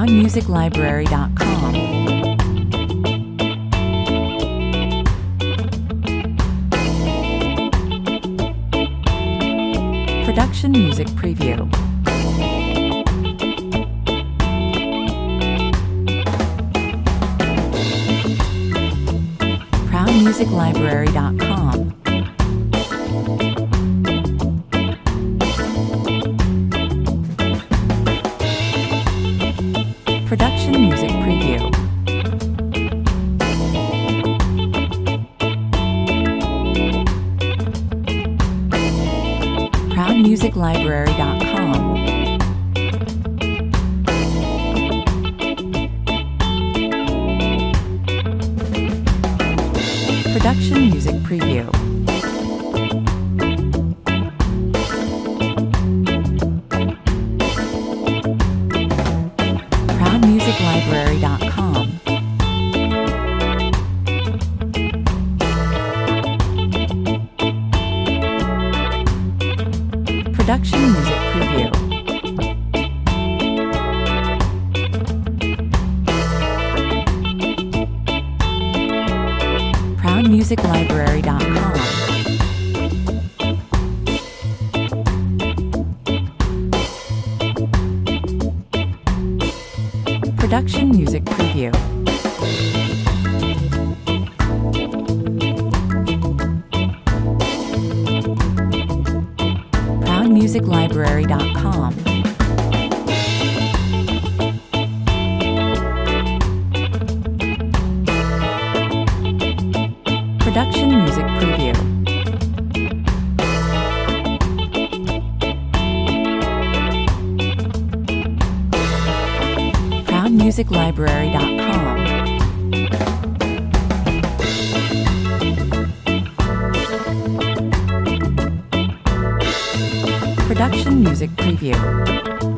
ProudMusicLibrary.com. Production Music Preview. ProudMusicLibrary.com. Production Music Preview. ProudMusicLibrary.com. Production Music Preview. ProudMusicLibrary.com. Production Music Preview. ProudMusicLibrary.com. Production Music Preview. ProudMusicLibrary.com. Production Music Preview. ProudMusicLibrary.com. Production Music Preview.